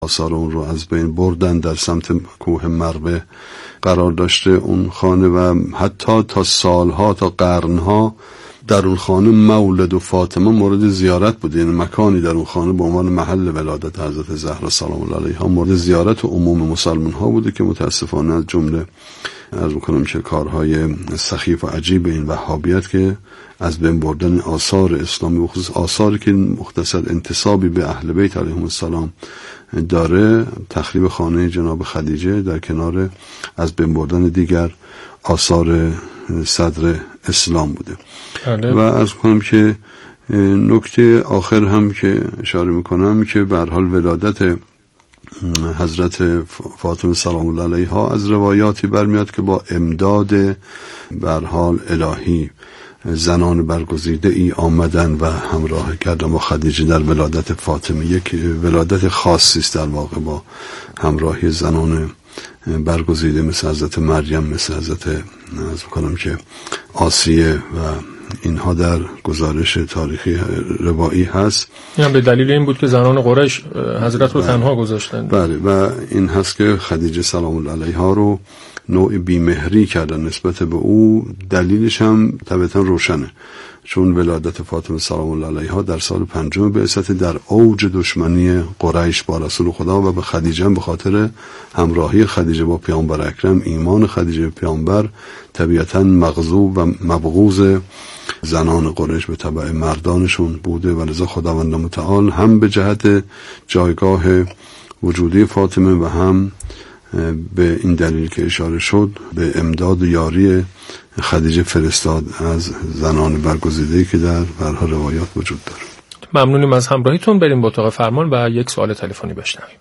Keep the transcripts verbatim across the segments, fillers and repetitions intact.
آثار اون رو از بین بردن، در سمت کوه مربه قرار داشته اون خانه و حتی تا سالها تا قرنها در اون خانه مولد و فاطمه مورد زیارت بود. یعنی مکانی در اون خانه به عنوان محل ولادت حضرت زهرا سلام الله علیها مورد زیارت و عموم مسلمان ها بوده که متاسفانه از جمله عرض می‌کنم که کارهای سخیف و عجیب این وهابیت که از بین بردن آثار اسلامی و خصوص آثاری که مختصر انتسابی به اهل بیت علیهم السلام داره، تخریب خانه جناب خدیجه در کنار از بین بردن دیگر آثار صدر اسلام بوده. بله. و عرض کنم که نکته آخر هم که اشاره میکنم که به هر حال ولادت حضرت فاطمه سلام الله علیها از روایاتی برمیاد که با امداد به هر حال الهی زنان برگزیده ای آمدن و همراه کردن با خدیجه در ولادت فاطمه. یک ولادت خاصی است در واقع با همراهی زنان برگزیده مثل حضرت مریم، مثل حضرت از کنم که آسیه و اینها در گزارش تاریخی روایی هست. این به دلیل این بود که زنان قریش حضرت رو تنها گذاشتند. بله، و این هست که خدیجه سلام الله علیها رو نوع بیمهری کردن نسبت به او. دلیلش هم طبعا روشنه، چون ولادت فاطمه سلام الله علیها در سال پنجم بعثت در اوج دشمنی قریش با رسول خدا و به خدیجه به خاطر همراهی خدیجه با پیامبر اکرم، ایمان خدیجه به پیامبر، طبیعتا مغضوب و مبغوض زنان قریش به تبع مردانشون بوده و لذا خداوند متعال هم به جهت جایگاه وجودی فاطمه و هم به این دلیل که اشاره شد به امداد و یاری خدیجه فرستاد از زنان برگزیده‌ای که در برها روایات وجود داره. ممنونیم از همراهیتون. بریم با اتاق فرمان و یک سوال تلفنی بشنویم.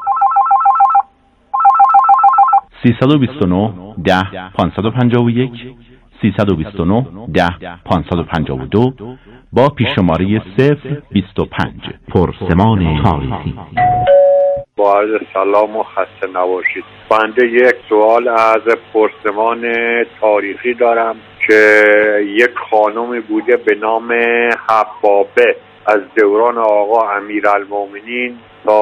سیصد و بیست و نه ده پانصد و پنجاه و یک سیصد و بیست و نه ده پانصد و پنجاه و دو با پیششماره صفر بیست و پنج پرسمان تاریخی. با عرض سلام و خسته نباشید. بنده یک سوال از پرسمان تاریخی دارم که یک خانمی بوده به نام حبابه از دوران آقا امیرالمومنین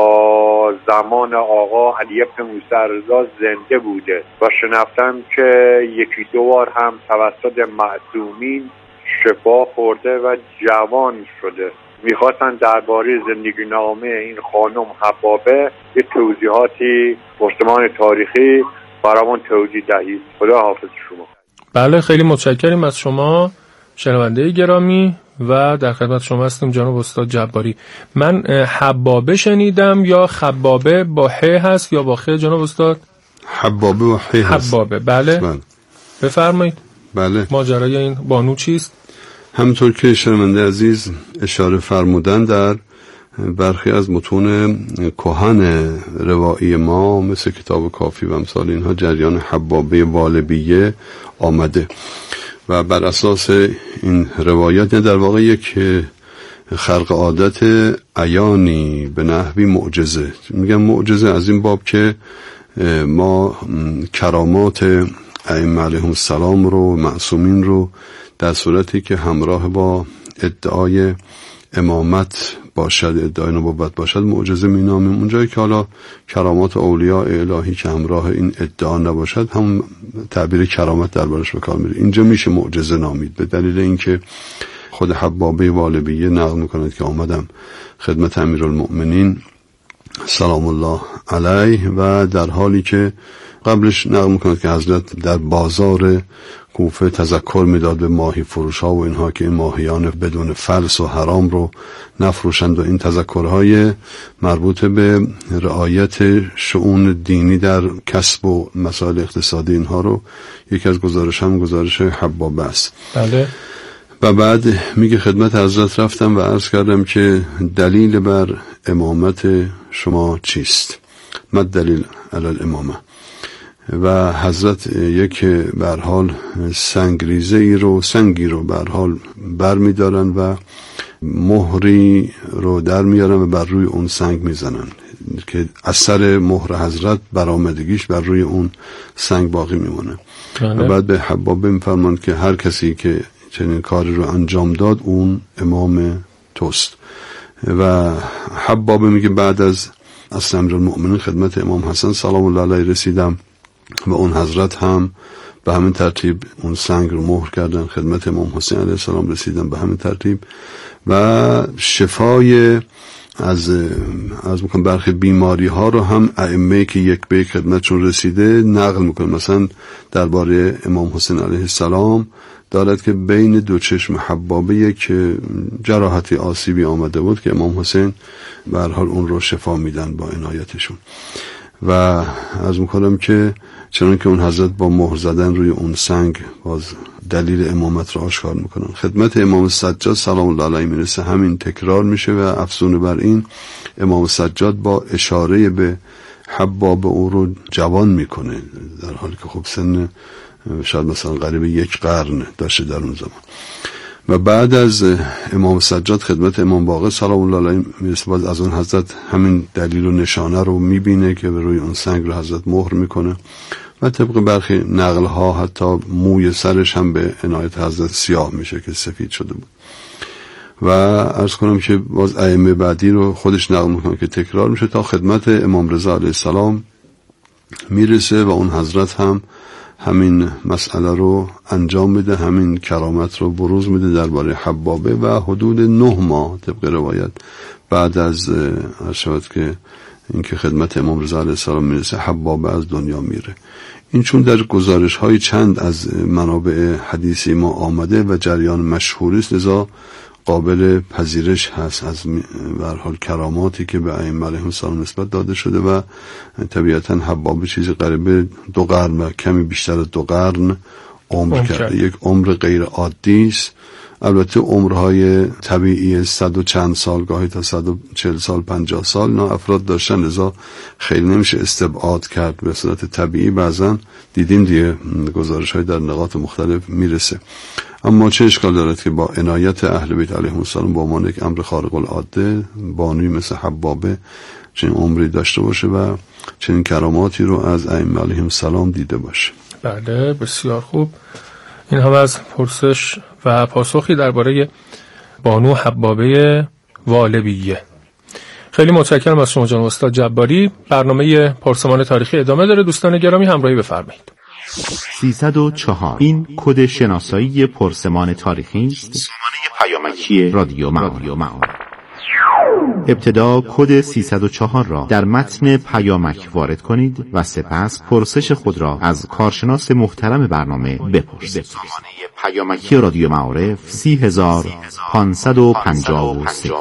تا زمان آقا علی بن موسی رضا زنده بوده و شنفتم که یکی دو بار هم توسط معصومین شفا خورده و جوان شده. میخواستن درباره زندگی نامه این خانم حبابه یه توضیحاتی پرسمان تاریخی برامون توضیح دهید. خدا حافظ شما. بله، خیلی متشکریم از شما شنونده گرامی و در خدمت شما هستیم جناب استاد جباری. من حبابه شنیدم، یا خبابه با ح هست یا با خ جناب استاد؟ حبابه و ح هست. حبابه، بله. بله. بفرمایید. بله. ماجرای این بانو چیست؟ همطور که شنونده عزیز اشاره فرمودن در برخی از متون کهن روایی ما مثل کتاب کافی و امثال اینها جریان حبابه والبیه آمده و بر اساس این روایات در واقع یک خرق عادت عیانی به نحوی معجزه. میگم معجزه از این باب که ما کرامات ائمه علیهم السلام رو، معصومین رو در صورتی که همراه با ادعای امامت باشد، ادعای نبوت باشد معجزه مینامیم. اونجایی که حالا کرامات اولیاء الهی که همراه این ادعا نباشد هم تعبیر کرامت دربارش به کار میره. اینجا میشه معجزه نامید به دلیل اینکه خود حبابه والبیه نقل میکند که آمدم خدمت امیرالمؤمنین سلام الله علیه و در حالی که قبلش نقل میکند که حضرت در بازار کوفه تذکر میداد به ماهی فروش ها و اینها که این ماهیان بدون فلس و حرام رو نفروشند و این تذکرهای مربوط به رعایت شؤون دینی در کسب و مسائل اقتصادی اینها رو یکی از گزارش هم گزارش حبابه است. بله. و بعد میگه خدمت حضرت رفتم و عرض کردم که دلیل بر امامت شما چیست؟ مد دلیل علی الامامه. و حضرت یک به هر حال سنگریزه ای رو سنگی رو به هر حال بر می دارن و مهری رو در میارن و بر روی اون سنگ میزنن که اثر مهر حضرت برآمدگیش بر روی اون سنگ باقی میمونه. و بعد به حبابه میفرمان که هر کسی که چنین کاری رو انجام داد اون امام توست. و حبابه میگه بعد از اصل امیرالمؤمنین خدمت امام حسن سلام الله علیه رسیدم و اون حضرت هم به همین ترتیب اون سنگ رو مهر کردن، خدمت امام حسین علیه السلام رسیدن به همین ترتیب. و شفای از از میکنم برخی بیماری ها رو هم ائمه که یک به یک خدمتشون رسیده نقل میکنه. مثلا درباره امام حسین علیه السلام دارد که بین دو چشم حبابه یک جراحتی آسیبی آمده بود که امام حسین به هر حال اون رو شفا میدن با عنایتشون. و از میکنم که چنان که اون حضرت با مهر زدن روی اون سنگ باز دلیل امامت را آشکار میکنن. خدمت امام سجاد سلام الله علیه میرسه، همین تکرار میشه و افزون بر این امام سجاد با اشاره به حباب او رو جوان میکنه، در حالی که خب سن شاید مثلا قریب یک قرن داشته در اون زمان. و بعد از امام سجاد خدمت امام باقر سلام الله علیه میرسه، باز از اون حضرت همین دلیل و نشانه رو میبینه که به روی اون سنگ رو حضرت مهر میکنه. و طبق برخی نقل ها حتی موی سرش هم به عنایت حضرت سیاه میشه که سفید شده بود. و عرض کنم که باز ائمه بعدی رو خودش نقل میکنه که تکرار میشه تا خدمت امام رضا علیه السلام میرسه و اون حضرت هم همین مسئله رو انجام میده، همین کرامت رو بروز میده درباره حبابه. و حدود نه ماه طبق روایت بعد از عرض شود که اینکه خدمت امام رضا علیه السلام میرسه حبابه از دنیا میره. این چون در گزارش های چند از منابع حدیثی ما آمده و جریان مشهوری است، لذا قابل پذیرش هست از به هر حال کراماتی که به ائمه علیهم السلام نسبت داده شده. و طبیعتا حباب چیزی قریب دو قرن و کمی بیشتر از دو قرن عمر کرده، یک عمر غیر عادی است. البته عمرهای طبیعی صد و چند سال، گاهی تا صد و چهل سال پنجاه سال نه افراد داشتن، لذا خیلی نمیشه استبعاد کرد به صورت طبیعی. بعضا دیدیم دیگه گزارش های در نقاط مختلف میرسه. اما چه اشکال دارد که با عنایت اهل بیت علیهم السلام با عنوان یک امر خارق العاده بانوی مثل حبابه چنین عمری داشته باشه و چنین کراماتی رو از ائمه علیهم السلام دیده باشه. بله بسیار خوب. این هم از پرسش و پاسخی درباره بانو حبابه والبیه. خیلی متشکرم از شما جناب استاد جباری. برنامه پرسمان تاریخی ادامه داره. دوستان گرامی همراهی بفرمایید. سیصد و چهار این کد شناسایی پرسمان تاریخی است. سامانه پیامکی رادیو معارف. ابتدا کد سیصد و چهار را در متن پیامک وارد کنید و سپس پرسش خود را از کارشناس محترم برنامه بپرسید. سامانه پیامکی رادیو معارف سی هزار پانصد و پنجاه و سه.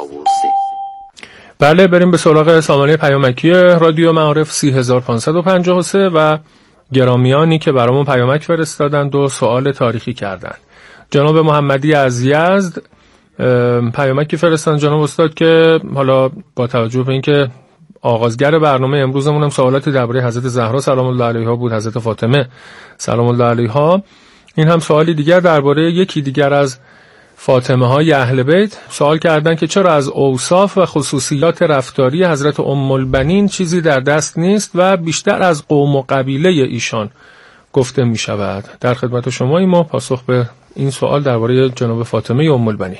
بله بریم به سراغ سامانه پیامکی رادیو معارف سی هزار پانصد و پنجاه و سه و گرامیانی که برامون پیامک فرستادند و سوال تاریخی کردند. جناب محمدی از یزد پیامکی فرستادن جناب استاد که حالا با توجه به اینکه آغازگر برنامه امروزمون هم سوالاتی درباره حضرت زهرا سلام الله علیها بود، حضرت فاطمه سلام الله علیها، این هم سوالی دیگر درباره یکی دیگر از فاطمه های اهل بیت سوال کردن که چرا از اوصاف و خصوصیات رفتاری حضرت ام البنین چیزی در دست نیست و بیشتر از قوم و قبیله ایشان گفته می شود. در خدمت شما ما پاسخ به این سوال درباره جناب فاطمه ام البنین.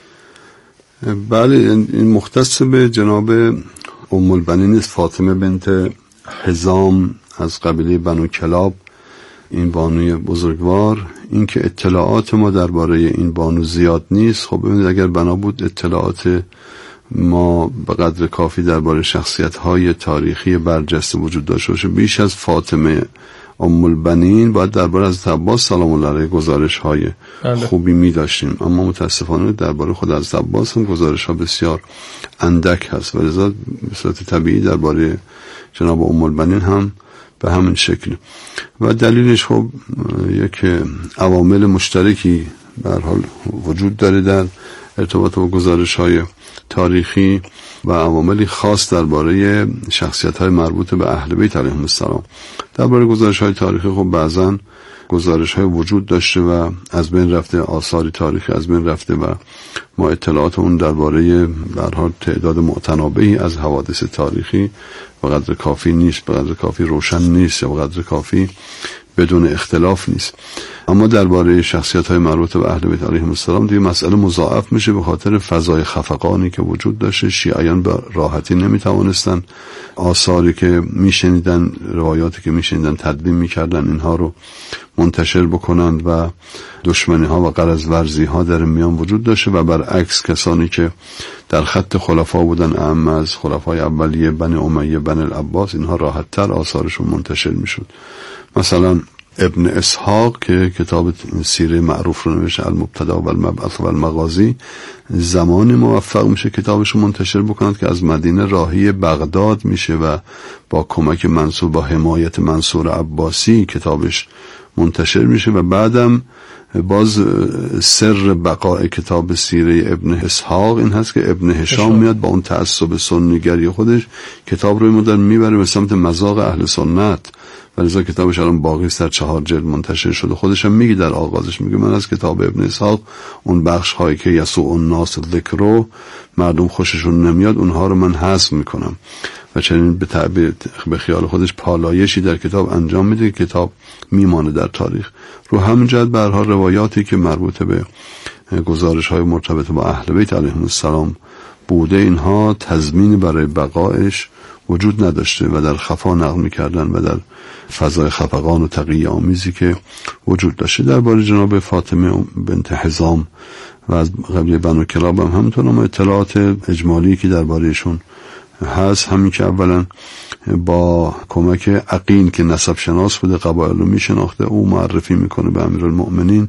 بله این مختص به جناب ام البنین است، فاطمه بنت حزام از قبیله بنو کلاب، این بانوی بزرگوار. این که اطلاعات ما درباره این بانو زیاد نیست. خب ببینید اگر بنا بود اطلاعات ما به قدر کافی درباره شخصیت‌های تاریخی برجسته وجود داشته باشه، بیش از فاطمه ام البنین باید درباره از عباس سلام الله علیه گزارش‌های خوبی می داشتیم، اما متاسفانه درباره خود از عباس هم گزارش‌ها بسیار اندک هست و لذا به صورت طبیعی درباره جناب ام البنین هم به همین شکل. و دلیلش خب یک عوامل مشترکی به هر حال وجود داره در ارتباط با گزارش‌های تاریخی و عواملی خاص درباره شخصیت‌های مربوط به اهل بیت علیهم السلام. درباره گزارش‌های تاریخی خب بعضاً گزارش‌های وجود داشته و از بین رفته، آثاری تاریخی از بین رفته و ما اطلاعات اون درباره به هر حال تعداد معتنابهی از حوادث تاریخی به قدر کافی نیست، به قدر کافی روشن نیست یا به قدر کافی بدون اختلاف نیست. اما درباره شخصیت‌های مربوط به اهل بیت علیهم السلام دیگه مسئله مضاعف میشه به خاطر فضای خفقانی که وجود داشته. شیعیان به راحتی نمیتوانستن آثاری که میشنیدن، روایاتی که میشنیدن تدوین میکردن، اینها رو منتشر بکنند و دشمنی ها و غرض ورزی ها در میان وجود داشته و برعکس کسانی که در خط خلفا بودن، اعم از خلفای اولیه بنی امیه بنی العباس، اینها راحت تر آثارشون منتشر میشد. مثلا ابن اسحاق که کتاب سیره معروف رو نوشته، المبتدا و المبعث و المغازی، زمانی موفق میشه کتابش رو منتشر بکنند که از مدینه راهی بغداد میشه و با کمک منصور، با حمایت منصور عباسی کتابش منتشر میشه و بعدم باز سر بقای کتاب سیره ابن اسحاق این هست که ابن هشام میاد با اون تعصب سنیگری خودش کتاب رو مدرن میبره به سمت مذاق اهل سنت و لذا کتابش الان باقی است، در چهار جلد منتشر شده. خودش هم میگه در آغازش، میگه من از کتاب ابن اسحاق اون بخش هایی که یسوع الناس ذکرو مردم خوششون نمیاد اونها رو من حذف میکنم و چنین به تعبیر به خیال خودش پالایشی در کتاب انجام میده که کتاب میمانه در تاریخ. رو همین جهت به هر حال روایاتی که مربوط به گزارش های مرتبط با اهل بیت علیهم السلام بوده، اینها تضمین برای بقایش وجود نداشته و در خفا نقل میکردن و در فضای خفقان و تقیه آمیزی که وجود داشته. درباره جناب فاطمه بنت حزام و از قبیله بنو کلاب هم همینطور، اما اطلاعات اجمالی که دربارهشون هست همین که اولا با کمک عقیل که نسب شناس بوده قبایل رو میشناخته، او معرفی میکنه به امیرالمؤمنین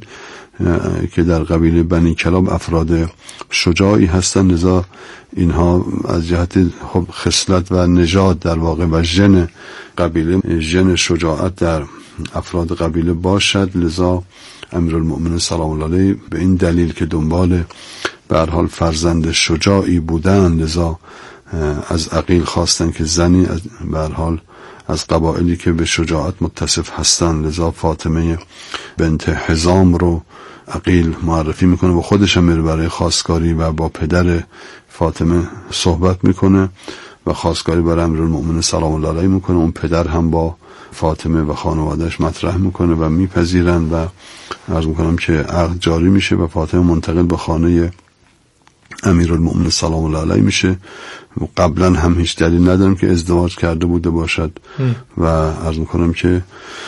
که در قبیله بنی کلاب افراد شجاعی هستن، لذا اینها از جهت خصلت و نژاد در واقع و ژن قبیله ژن شجاعت در افراد قبیله باشد، لذا امیرالمؤمنین سلام الله علیه به این دلیل که دنبال به هر حال فرزند شجاعی بودن، لذا از عقیل خواستن که زنی از به هر حال از قبایلی که به شجاعت متصف هستن، لذا فاطمه بنت حزام رو عقیل معرفی میکنه و خودش هم میره برای خواستگاری و با پدر فاطمه صحبت میکنه و خواستگاری برای امیرالمؤمنین سلام الله علیه میکنه. اون پدر هم با فاطمه و خانوادهش مطرح میکنه و میپذیرن و عرض میکنم که عقد جاری میشه و فاطمه منتقل به خانه امیرالمؤمنین سلام الله علیه میشه. قبلا هم هیچ دلیل ندارم که ازدواج کرده بوده باشد و عرض میکنم که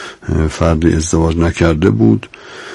فردی ازدواج نکرده بود.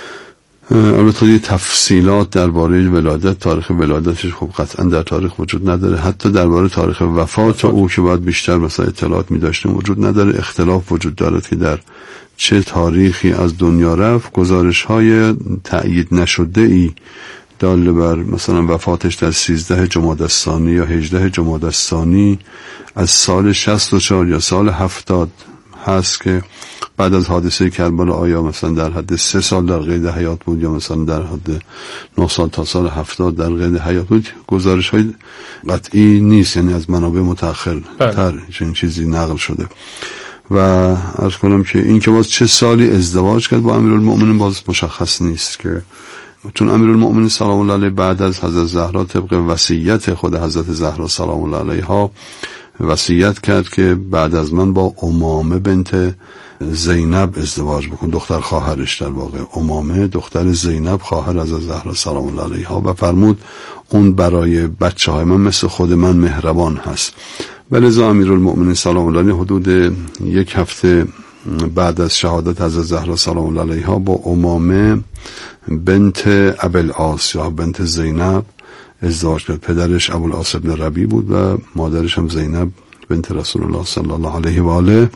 البته یه تفصیلات درباره ولادت، تاریخ ولادتش خب قطعا در تاریخ وجود نداره، حتی درباره تاریخ وفات او که باید بیشتر مثلا اطلاعات می‌داشتیم وجود نداره. اختلاف وجود دارد که در چه تاریخی از دنیا رفت. گزارش‌های تأیید نشده ای دال بر مثلا وفاتش در سیزده جمادی الثانی یا هجده جمادی الثانی از سال شصت و چهار یا سال هفتاد هست که بعد از حادثه کربلا آیا مثلا در حد سه سال در قید حیات بود یا مثلا در حد نه سال تا سال هفتاد در قید حیات بود. گزارش های قطعی نیست، یعنی از منابع متأخر تر چنین چیزی نقل شده. و عرض کنم که این که باز چه سالی ازدواج کرد با امیرالمؤمنین باز مشخص نیست، که چون امیرالمؤمنین سلام الله علیه بعد از حضرت زهرا طبق وصیت خود حضرت زهرا سلام الله علیها وصیت کرد که بعد از من با امامه بنت زینب ازدواج بکن، دختر خواهرش در واقع امامه دختر زینب خواهر از زهرا سلام الله علیها، و فرمود اون برای بچه های من مثل خود من مهربان هست. ولذا امیرالمؤمنین سلام الله علیه حدود یک هفته بعد از شهادت حضرت زهرا سلام الله علیها با امامه بنت ابوالعاص یا بنت زینب ازدواج کرد. پدرش ابوالعاص ابن ربیع بود و مادرش هم زینب بنت رسول الله صلی الله علیه و آله.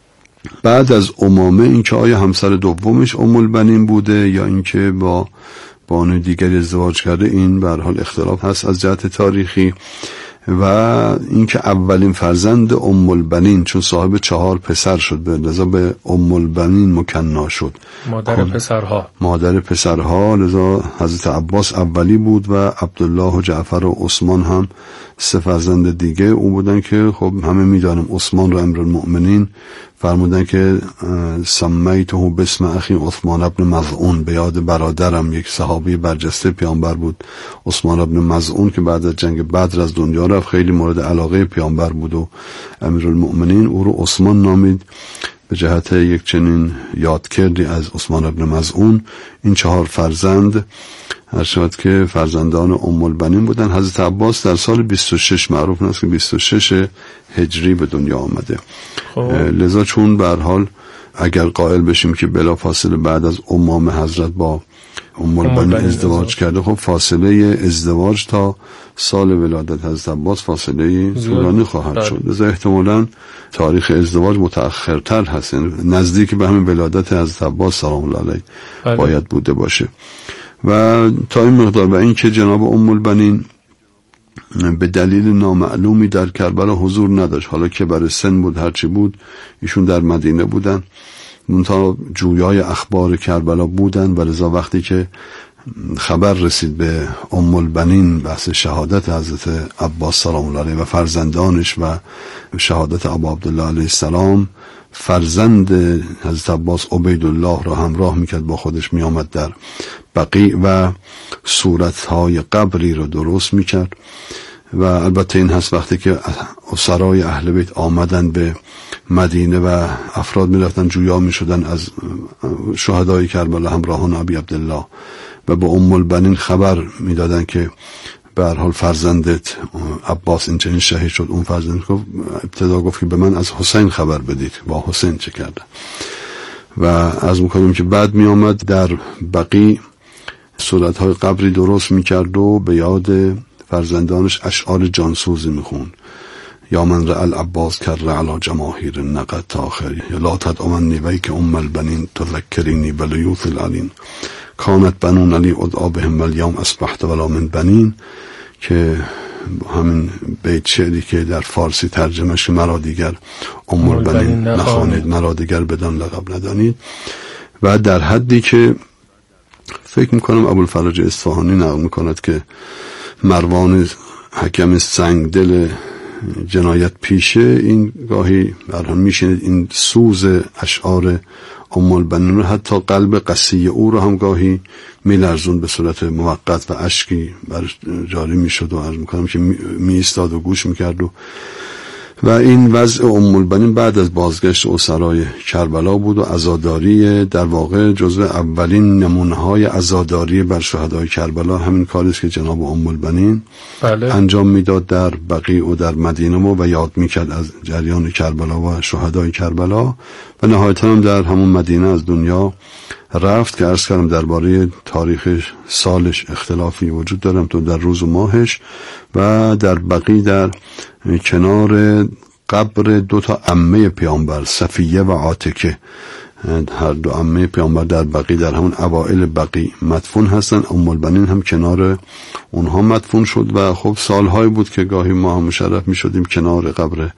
بعد از امامه اینکه آیا همسر دومش ام البنین بوده یا اینکه با بانوی دیگری ازدواج کرده، این به هر حال اختلاف هست از جهت تاریخی. و اینکه اولین فرزند ام البنین چون صاحب چهار پسر شد به لذا به ام البنین مکنا شد، مادر پسرها مادر پسرها لذا حضرت عباس اولی بود و عبدالله و جعفر و عثمان هم سه فرزند دیگه او بودن که خب همه میدانیم عثمان را امیرالمؤمنین فرمودن که سمیته باسم اخی عثمان ابن مظعون، به یاد برادرم یک صحابی برجسته پیامبر بود عثمان ابن مظعون که بعد از جنگ بدر از دنیا رفت، خیلی مورد علاقه پیامبر بود و امیرالمؤمنین او رو عثمان نامید. به جهت یک چنین یادکردی از عثمان ابن مظعون این چهار فرزند هر شد که فرزندان ام البنین بودن. حضرت عباس در سال بیست و شش معروف است که بیست و شش هجری به دنیا آمده. لذا چون به هر حال اگر قائل بشیم که بلافاصله بعد از امام حضرت با ام البنین ازدواج کرده، خب فاصله ازدواج تا سال ولادت حضرت عباس فاصله طولانی خواهد شد. لذا احتمالاً تاریخ ازدواج متأخرتر هست، نزدیک به همین ولادت حضرت عباس سلام الله علیه باید بوده باشه. و تا این مقدار و این که جناب ام البنین به دلیل نامعلومی در کربلا حضور نداشت، حالا که برای سن بود هرچی بود، ایشون در مدینه بودن، منتها جویای اخبار کربلا بودن و لذا وقتی که خبر رسید به ام البنین بحث شهادت حضرت عباس سلام الله علیه و فرزندانش و شهادت ابا عبدالله علیه السلام، فرزند حضرت عباس عبیدالله را همراه میکرد، با خودش میآمد در بقیع و صورتهای قبری را درست میکرد. و البته این هست وقتی که اسرای اهل بیت آمدن به مدینه و افراد میرفتن جویا میشدن از شهدای کربلا همراهان ابی عبدالله و به ام البنین خبر میدادن که به هر حال فرزندت عباس این چنین شهید شد، اون فرزند گفت ابتدا گفت که به من از حسین خبر بدید، با حسین چه کرده. و از میکنیم که بعد می آمد در بقیع صورتهای قبری درست میکرد و به یاد فرزندانش اشعار جانسوزی میخوند. یا من رأى العباس کر علی جماهیر نقد تاخری، یا لا تدعونی ویک ام البنین تذکرینی بلیوث العلین، کانت بنون علی ادعا بهم اليوم اصبحت ولا من بنین، که همین بیت شعری که در فارسی ترجمهش مرا دیگر ام البنین نخوانید، مرا دیگر بدان لقب ندانید. و در حدی که فکر میکنم ابوالفرج اصفهانی نقل میکند که مروان حکم سنگدل جنایت پیشه این گاهی برهم میشنید این سوز اشعار ام البنین رو، حتی قلب قسی او رو هم گاهی میلرزون به صورت موقت و اشکی بر جاری میشد و عرض میکنم که می ایستاد و گوش میکرد. و و این وضع ام البنین بعد از بازگشت اسرای کربلا بود و عزاداری در واقع جزو اولین نمونه‌های عزاداری بر شهدای کربلا همین کاری است که جناب ام البنین بله. انجام میداد در بقیع و در مدینه و یاد میکرد از جریان کربلا و شهدای کربلا. و نهایتا هم در همون مدینه از دنیا رفت که عرض کردم درباره تاریخ سالش اختلافی وجود دارم تو در روز و ماهش. و در بقیع در کنار قبر دو تا عمه پیامبر صفیه و عاتکه، هر دو عمه پیامبر در بقیع در همون اوائل بقیع مدفون هستن. ام البنین هم کنار اونها مدفون شد و خب سالهای بود که گاهی ما هم مشرف می شدیم کنار قبر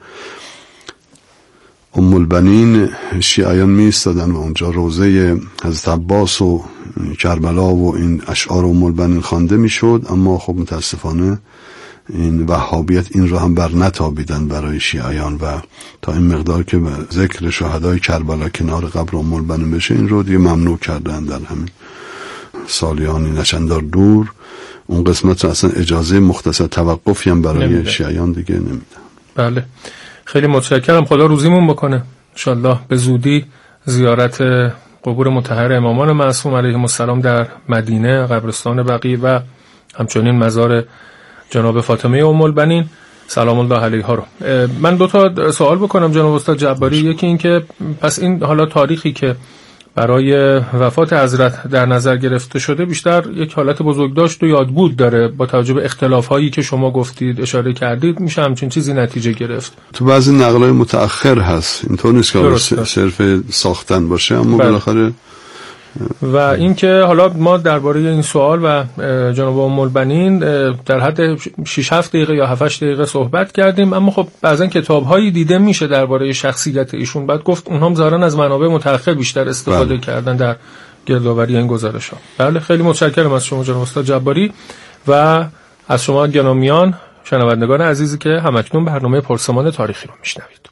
ام البنین شیعیان می ایستادن و اونجا روزه حضرت عباس و کربلا و این اشعار ام البنین خوانده می شد. اما خب متاسفانه این وهابیت این رو هم بر نتابیدن برای شیعیان و تا این مقدار که ذکر شهدای کربلا کنار قبر ام البنین بشه این رو دیگه ممنوع کردن در همین سالیانی نچندان دور. اون قسمت رو اصلا اجازه مختصر توقفی هم برای نمیده. شیعیان دیگه نمیدن. بله خیلی متشکرم، خدا روزیمون بکنه انشالله به زودی زیارت قبور مطهر امامان معصوم علیهم السلام در مدینه، قبرستان بقیع و همچنین مزار جناب فاطمه ام البنین سلام الله علیها رو. من دو تا سوال بکنم جناب استاد جباری. یکی این که پس این حالا تاریخی که برای وفات حضرت در نظر گرفته شده بیشتر یک حالت بزرگداشت و یادبود داره، با توجه به اختلاف‌هایی که شما گفتید اشاره کردید میشه همچین چیزی نتیجه گرفت. تو بعضی نقل‌های متأخر هست اینطور نیست که صرف ساختن باشه، اما بالاخره. و اینکه حالا ما درباره این سوال و جناب ام البنین در حد شش هفت دقیقه یا هفت هشت دقیقه صحبت کردیم، اما خب بعضن کتاب‌هایی دیده میشه درباره شخصیت ایشون، بعد گفت اونها هم ظاهرا از منابع متأخر بیشتر استفاده بله. کردن در گردآوری این گزارش‌ها. بله خیلی متشکرم از شما جناب استاد جباری و از شما گرامیان شنوندگان عزیزی که همکنون برنامه پرسمان تاریخی رو میشنوید.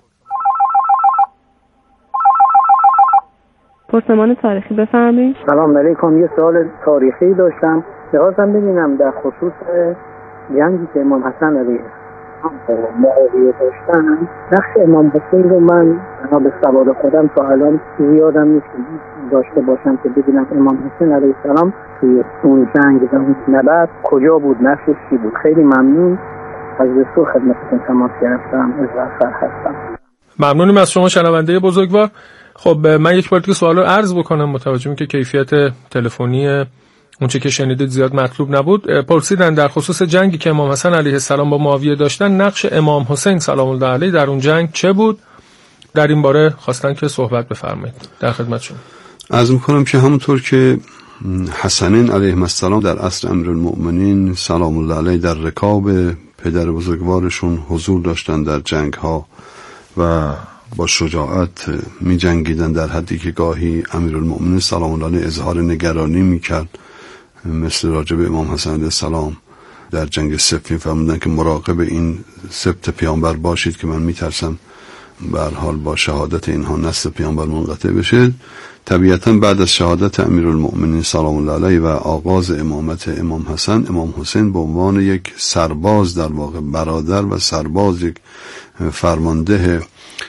پرسمان تاریخی بفرمایید. سلام علیکم. یه سوال تاریخی داشتم. می‌خواستم ببینم در خصوص جنگی که امام حسن علیه معاویه داشتن، نقش امام حسین رو من به سواد خودم تا الان یادم نیست داشته باشم که ببینم امام حسین علیه السلام توی اون جنگ و اون نبرد کجا بود، نقشش چی بود. خیلی ممنون از رسول خدمتتون تماس گرفتم. اظهار هستم. ممنونیم از شما شنونده بزرگوار. خب من یک بار دیگه سوال رو عرض بکنم، متوجهم که کیفیت تلفنی اونچه که شنیدید زیاد مطلوب نبود. پرسیدن در خصوص جنگی که امام حسن علیه السلام با معاویه داشتن، نقش امام حسین سلام الله علیه در اون جنگ چه بود؟ در این باره خواستن که صحبت بفرمایید. در خدمت شما. عرض می‌کنم که همونطور که حسنین علیه السلام در عصر امیرالمؤمنین سلام الله علیه در رکاب پدر بزرگوارشون حضور داشتن در جنگ‌ها و با شجاعت می جنگیدن، در حدی که گاهی امیرالمؤمنین سلام الله علیه اظهار نگرانی می کرد، مثل راجب امام حسن علیه السلام در جنگ سفین فرمودن که مراقب این سبت پیامبر باشید که من می ترسم به هر حال با شهادت اینها نسل پیامبر منقطع بشه. طبیعتا بعد از شهادت امیرالمؤمنین سلام الله علیه و آغاز امامت امام حسن، امام حسین به عنوان یک سرباز، در واقع برادر و سرباز، یک فرمانده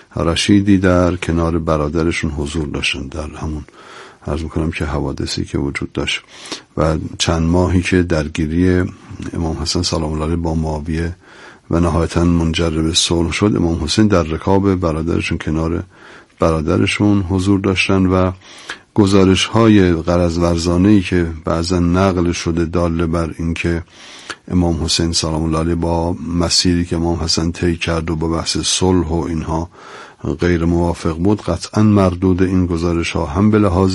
رشیدی در کنار برادرشون حضور داشتن در همون عرض میکنم که حوادثی که وجود داشت و چند ماهی که درگیری امام حسن سلام الله علیه با معاویه و نهایتاً منجر به صلح شد، امام حسین در رکاب برادرشون کنار برادرشون حضور داشتن و گزارش های غرض ورزانه‌ای که بعضا نقل شده دال بر این که امام حسین سلام الله علیه با مسیری که امام حسن طی کرد و با بحث صلح و اینها غیر موافق بود، قطعا مردود این گزارش ها هم به لحاظ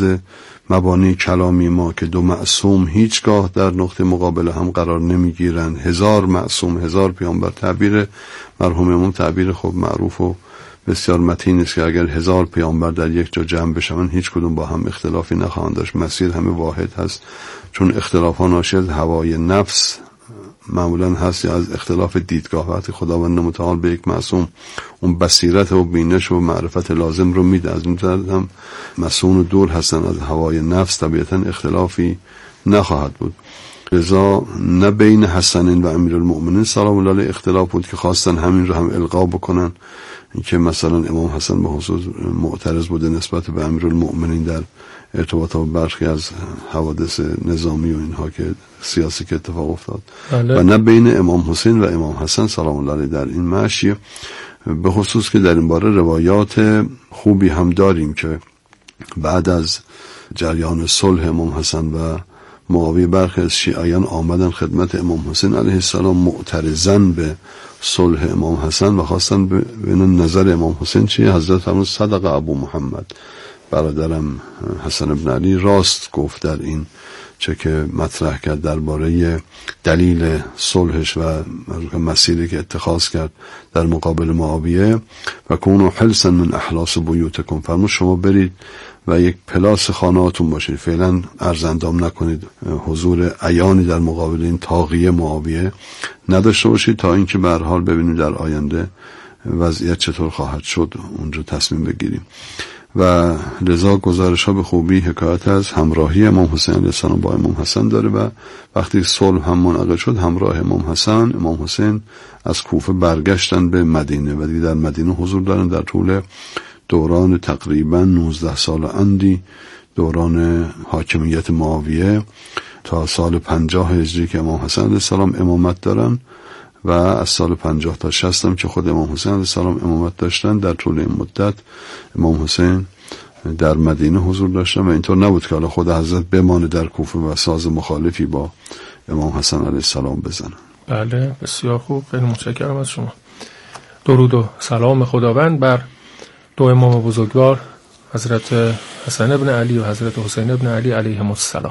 مبانی کلامی ما که دو معصوم هیچگاه در نقطه مقابل هم قرار نمیگیرن، هزار معصوم هزار پیامبر، تعبیر مرحوم امام تعبیر خوب معروف و بسیار متین است که اگر هزار پیامبر در یک جا جمع بشن هیچ کدوم با هم اختلافی نخواهند داشت، مسیر همه واحد هست، چون اختلافان ناشی از هوای نفس معمولا هست یا از اختلاف دیدگاه. وقتی خداوند متعال به یک معصوم اون بصیرت و بینش و معرفت لازم رو میده، از اون طرف هم معصوم دور هستن از هوای نفس، طبیعتا اختلافی نخواهد بود. لذا نه بین حسنین و امیرالمؤمنین سلام الله علیه اختلاف بود که خواستن همین رو هم القا بکنن که مثلا امام حسن به خصوص معترض بوده نسبت به امیرالمؤمنین در ارتباط با برخی از حوادث نظامی و اینها که سیاسی که اتفاق افتاد بله. و نه بین امام حسین و امام حسن سلام الله علیه در این مشی، به خصوص که در این باره روایات خوبی هم داریم که بعد از جریان صلح امام حسن و معاویه برخی از شیعیان آمدن خدمت امام حسین علیه السلام معترضن به صلح امام حسن و خواستن ببینن نظر امام حسین چیه. حضرت فرمود صدق ابو محمد، برادرم حسن ابن علی راست گفت در این چه که مطرح کرد درباره دلیل صلحش و مسیری که اتخاذ کرد در مقابل معاویه. و کونوا حلسا من احلاس بیوتکم، فرمود شما برید و یک پلاس خانهاتون باشید، فعلا ارز اندام نکنید، حضور عیانی در مقابل این طاغیه معاویه نداشته باشید تا اینکه به هر حال ببینید در آینده وضعیت چطور خواهد شد اونجا تصمیم بگیریم. و لذا گزارش ها به خوبی حکایت از همراهی امام حسین علیه السلام با امام حسن داره و وقتی صلح هم منعقد شد همراه امام حسن امام حسین از کوفه برگشتن به مدینه و دیگه در مدینه حضور دارن در طول دوران تقریبا نوزده سال اندی دوران حاکمیت معاویه تا سال پنجاه هجری که امام حسن علیه السلام امامت دارن و از سال پنجاه تا شصت هم که خود امام حسین علیه السلام امامت داشتن. در طول این مدت امام حسین در مدینه حضور داشتن و اینطور نبود که حالا خود حضرت بمانه در کوفه و ساز مخالفی با امام حسن علیه السلام بزنن. بله بسیار خوب، خیلی متشکرم از شما. درود و سلام خداوند بر دو امام بزرگوار حضرت حسن ابن علی و حضرت حسین ابن علی علیهم السلام.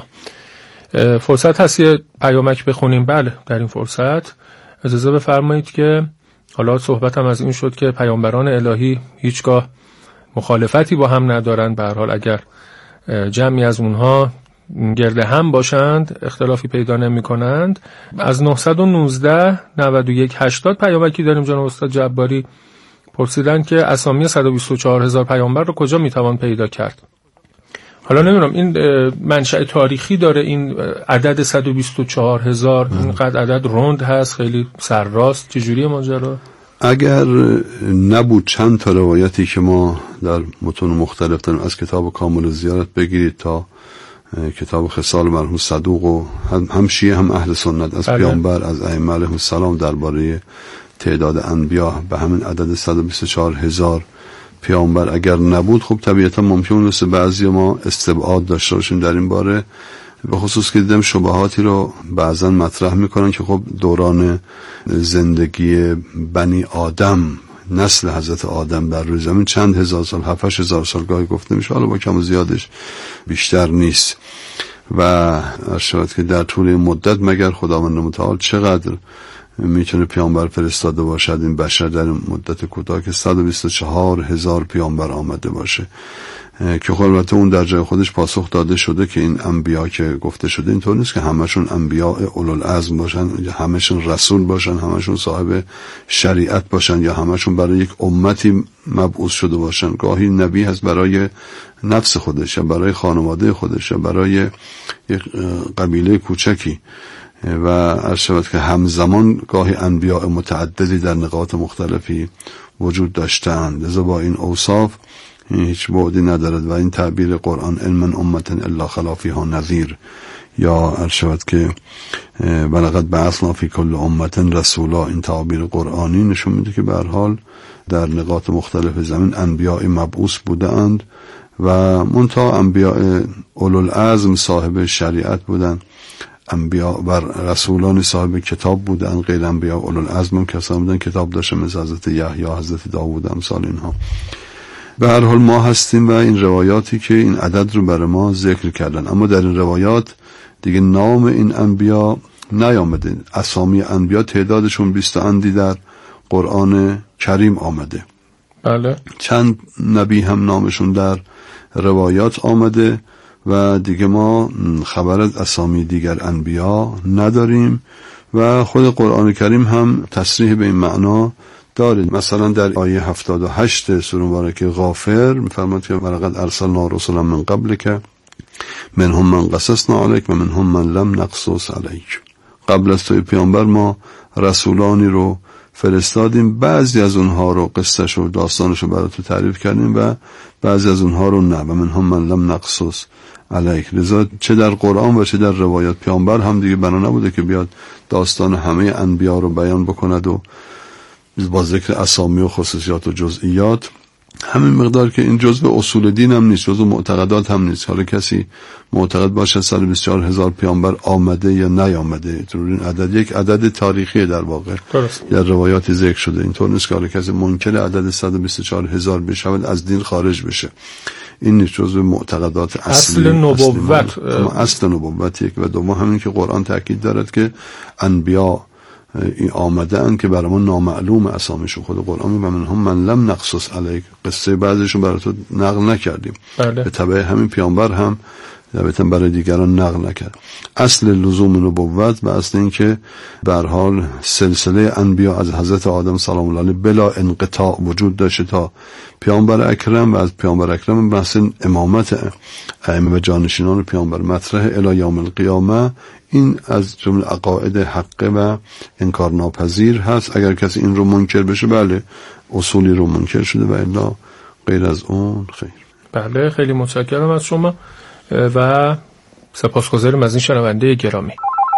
فرصت هست یه پیامک بخونیم؟ بله در این فرصت اجازه بفرمایید که حالا صحبت هم از این شد که پیامبران الهی هیچگاه مخالفتی با هم ندارند، به هر حال اگر جمعی از اونها گرد هم باشند اختلافی پیدا نمی کنند. از نهصد و نوزده نود و یک هشتاد پیامکی داریم. جناب استاد جباری پرسیدن که اسامی صد و بیست و چهار هزار پیامبر رو کجا می توان پیدا کرد؟ حالا نمیدونم این منشأ تاریخی داره این عدد صد و بیست و چهار هزار اینقدر عدد روند هست، خیلی سرراست، چجوریه ماجرا؟ اگر نبود چند تا روایتی که ما در متون مختلف داریم، از کتاب کامل الزیارت بگیرید تا کتاب خصال مرحوم صدوق و هم شیعه هم اهل سنت از پیامبر از ائمه علیهم السلام درباره تعداد انبیا به همین عدد صد و بیست و چهار هزار پیامبر اگر نبود، خب طبیعتا ممکن است بعضی ما استبعاد داشته باشیم در این باره، به خصوص که دیدم شبهاتی رو بعضا مطرح میکنن که خب دوران زندگی بنی آدم، نسل حضرت آدم بر روی زمین چند هزار سال، هفتش هزار سال گاهی گفته میشه، حالا با کم و زیادش بیشتر نیست و ارشاد که در طول این مدت مگر خداوند متعال چقدر میتونه پیامبر فرستاده باشد این بشر در مدت کوتاه که صد و بیست و چهار هزار پیامبر آمده باشه، که خب البته اون در جای خودش پاسخ داده شده که این انبیا که گفته شده اینطور نیست که همشون انبیاء اولوالعزم باشن یا همشون رسول باشن، همشون صاحب شریعت باشن یا همشون برای یک امتی مبعوث شده باشن. گاهی نبی هست برای نفس خودش یا برای خانواده خودش یا برای یک قبیله کوچکی و ارشد که همزمان گاهی انبیاء متعددی در نقاط مختلفی وجود داشتند، لذا با این اوصاف هیچ بعدی ندارد و این تعبیر قرآن علم امت الا خلا فیها نذیر یا ارشد که ولقد بعثنا فی کل امت رسولا، این تعبیر قرآنی نشون میده که به هر حال در نقاط مختلف زمین انبیاء مبعوث بودند و منتها انبیاء اولوالعزم صاحب شریعت بودند، انبیاء و رسولان صاحب کتاب بودند، غیر انبیاء اولوالعزم هم کسانی بودند کتاب داشتن مثل حضرت یحیی، حضرت داوود، امثال اینها. به هر حال ما هستیم و این روایاتی که این عدد رو برای ما ذکر کردن، اما در این روایات دیگه نام این انبیا نیامده، اسامی انبیا تعدادشون بیست اندی در قرآن کریم آمده. بله. چند نبی هم نامشون در روایات آمده و دیگه ما خبر از اسامی دیگر انبیا نداریم و خود قرآن کریم هم تصریح به این معنا دارید. مثلا در آیه هفتاد و هشت سوره مبارکه غافر می‌فرماید که ولقد ارسلنا رسلا من قبلک منهم من قصصنا علیک و منهم من لم نقصص علیک. قبل از توی پیامبر ما رسولانی رو فرستادیم، بعضی از اونها رو قصه‌ش و داستانش رو برای تو تعریف کردیم و بعضی از اونها رو نه، و منهم من لم نقصص علیک. لذا چه در قرآن و چه در روایات پیامبر هم دیگه بنا نبوده که بیاد داستان همه انبیا رو بیان بکند و با ذکر اسامی و خصوصیات و جزئیات. همین مقدار که این جزء اصول دین هم نیست، جزء معتقدات هم نیست. حالا کسی معتقد باشه صد و بیست و چهار هزار پیامبر آمده یا نیامده، این عدد یک عدد تاریخی در واقع در روایات ذکر شده، اینطور نیست که حالا کسی منکر عدد صد و بیست و چهار هزار بشود از دین خارج بشه. این نیست، جزء معتقدات اصلی اصل نبوت، اصل نبوت یک و دوم همین که قرآن تاکید دارد که انبیا این آمده اند که برای ما نامعلوم اسامیشون. خود قرآن میگه منهم من لم نقصص علیک، قصه بعضیشون برای تو نقل نکردیم. بله. به تبع همین پیامبر هم البته برای دیگران نقل نکرد. اصل لزوم نبوت و اصل این که به هر حال سلسله انبیا از حضرت آدم سلام الله علیه بلا انقطاع وجود داشته تا پیامبر اکرم و از پیامبر اکرم بحث امامت ائمه و جانشینان پیامبر مطرح الی یوم القیامه. این از جمله عقاید حقه و انکار ناپذیر هست. اگر کسی این رو منکر بشه بله اصولی رو منکر شده و الا غیر از اون خیر. بله خیلی متشکرم از شما و سپاسگزارم از این شنونده گرامی.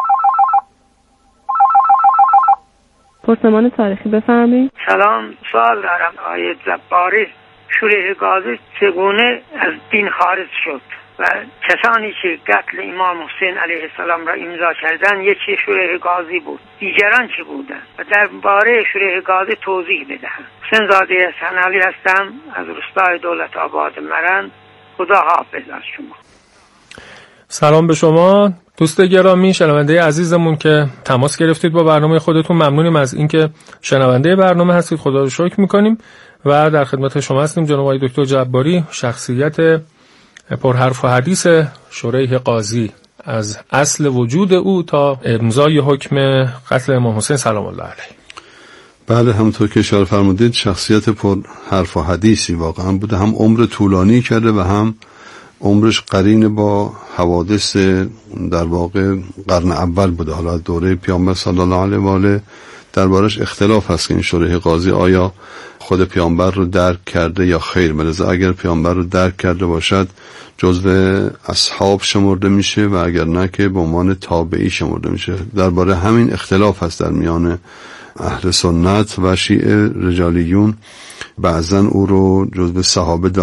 پرسمان تاریخی بفرمایید. سلام، سوال دارم. آیه جباری شورای قاضی چگونه از دین خارج شد و کسانی که قتل امام حسین علیه السلام را امضا کردن یکی شورای قاضی بود، دیگران چه بودند و درباره شورای قاضی توضیح بدهند. حسین زاده حسن علی هستم از روستای دولت آباد مرند. خدا حافظ از شما. سلام به شما دوست گرامی، شنونده عزیزمون که تماس گرفتید با برنامه خودتون. ممنونیم از اینکه شنونده برنامه هستید، خدا رو شکر میکنیم و در خدمت شما هستیم. جناب آقای دکتر جباری، شخصیت پرحرف و حدیث شورای قاضی از اصل وجود او تا امضای حکم قتل امام حسین سلام الله علیه. بله همونطور که اشاره فرمودید شخصیت پر حرف و حدیثی واقعا بوده، هم عمر طولانی کرده و هم عمرش قرین با حوادث در واقع قرن اول بوده. حالا دوره پیامبر صلی الله علیه و آله دربارش اختلاف هست که این شریح قاضی آیا خود پیامبر رو درک کرده یا خیر. بلذا اگر پیامبر رو درک کرده باشد جزو اصحاب شمرده میشه و اگر نه که به عنوان تابعی شمرده میشه. درباره همین اختلاف هست در میان اهل سنت و شیعه رجالیون. بعضن او رو جزو صحابه